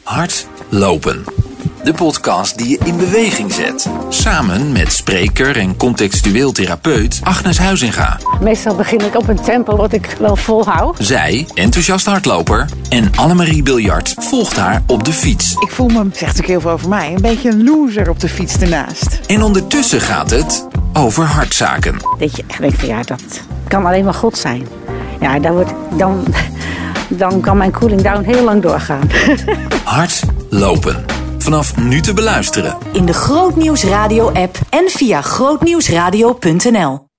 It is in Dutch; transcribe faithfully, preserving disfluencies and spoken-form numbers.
Hardlopen. De podcast die je in beweging zet. Samen met spreker en contextueel therapeut Agnes Huizinga. Meestal begin ik op een tempo wat ik wel volhoud. Zij, enthousiast hardloper, en Annemarie Biljart volgt haar op de fiets. Ik voel me, zegt natuurlijk heel veel over mij, een beetje een loser op de fiets ernaast. En ondertussen gaat het over hartzaken. Dat je echt denkt van ja, dat kan alleen maar God zijn. Ja, dan, wordt, dan, dan kan mijn cooling down heel lang doorgaan. Hardlopen. Vanaf nu te beluisteren. In de Grootnieuws Radio app en via grootnieuwsradio punt n l.